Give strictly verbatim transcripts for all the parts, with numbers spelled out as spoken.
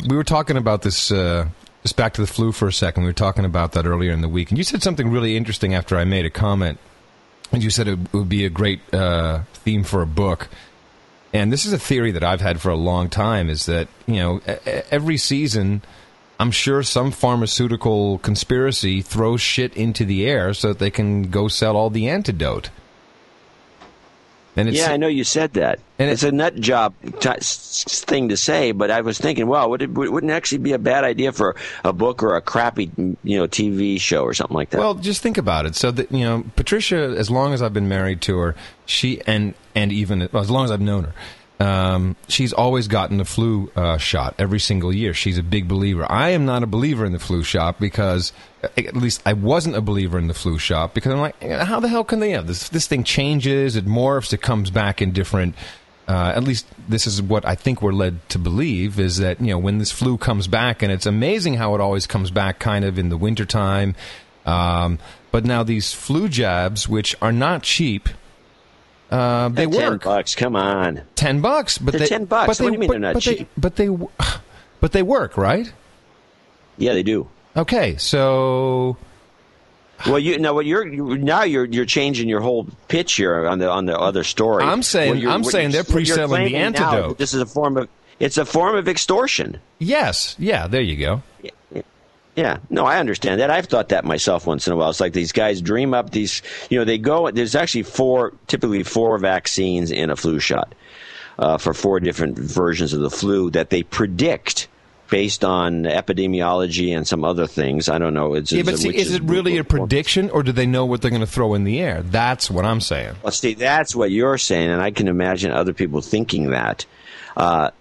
we were talking about this. Uh, just back to the flu for a second. We were talking about that earlier in the week, and you said something really interesting after I made a comment. And you said it would be a great uh, theme for a book. And this is a theory that I've had for a long time: is that you know every season, I'm sure some pharmaceutical conspiracy throws shit into the air so that they can go sell all the antidote. And it's, yeah, I know you said that. And it's, it's a nut job t- thing to say, but I was thinking, well, would it, wouldn't it actually be a bad idea for a book or a crappy, you know, T V show or something like that? Well, just think about it. So that, you know, Patricia, as long as I've been married to her, she and and even well, as long as I've known her. Um, she's always gotten the flu uh, shot every single year. She's a big believer. I am not a believer in the flu shot because, at least I wasn't a believer in the flu shot because I'm like, how the hell can they have this? This thing changes, it morphs, it comes back in different. Uh, at least this is what I think we're led to believe is that you know when this flu comes back, and it's amazing how it always comes back kind of in the wintertime. Um, but now these flu jabs, which are not cheap. Uh, they ten work. Ten bucks, come on. Ten bucks, but they're they, ten bucks. But they, what do you mean but, they're not but cheap? They, but they, but they work, right? Yeah, they do. Okay, so. Well, you now what you're now you're you're changing your whole pitch here on the on the other story. I'm saying I'm saying they're pre-selling the antidote. This is a form of it's a form of extortion. Yes, yeah, there you go. Yeah. Yeah, no, I understand that. I've thought that myself once in a while. It's like these guys dream up these, you know, they go, there's actually four, typically four vaccines in a flu shot uh, for four different versions of the flu that they predict based on epidemiology and some other things. I don't know. It's, yeah, but see, is, is it really a prediction or do they know what they're going to throw in the air? That's what I'm saying. Well, Steve, that's what you're saying, and I can imagine other people thinking that. Uh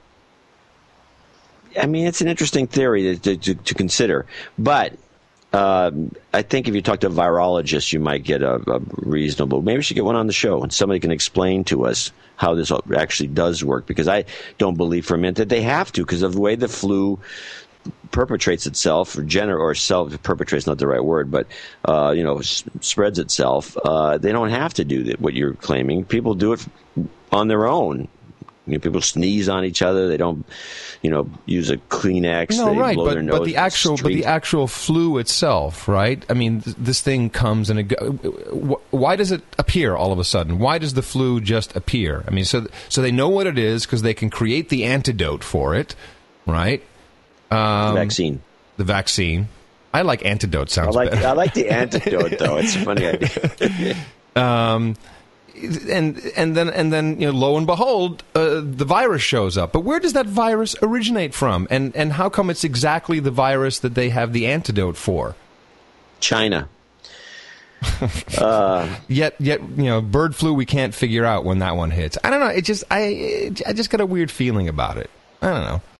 I mean, it's an interesting theory to, to, to consider. But uh, I think if you talk to a virologist, you might get a, a reasonable – maybe we should get one on the show and somebody can explain to us how this actually does work, because I don't believe for a minute that they have to because of the way the flu perpetrates itself or gener- or self – perpetrates not the right word, but, uh, you know, s- spreads itself. Uh, they don't have to do that, what you're claiming. People do it on their own. You know, people sneeze on each other. They don't, you know, use a Kleenex. No, they right, blow but, their nose but the actual, the but the actual flu itself, right? I mean, th- this thing comes and it go, wh- why does it appear all of a sudden? Why does the flu just appear? I mean, so so they know what it is because they can create the antidote for it, right? Um, the vaccine. The vaccine. I like antidote. Sounds I like better. I like the antidote though. It's a funny idea. um. And and then and then you know, lo and behold, uh, the virus shows up. But where does that virus originate from? And and how come it's exactly the virus that they have the antidote for? China. uh, yet yet you know, bird flu we can't figure out when that one hits. I don't know. It just I I just got a weird feeling about it. I don't know.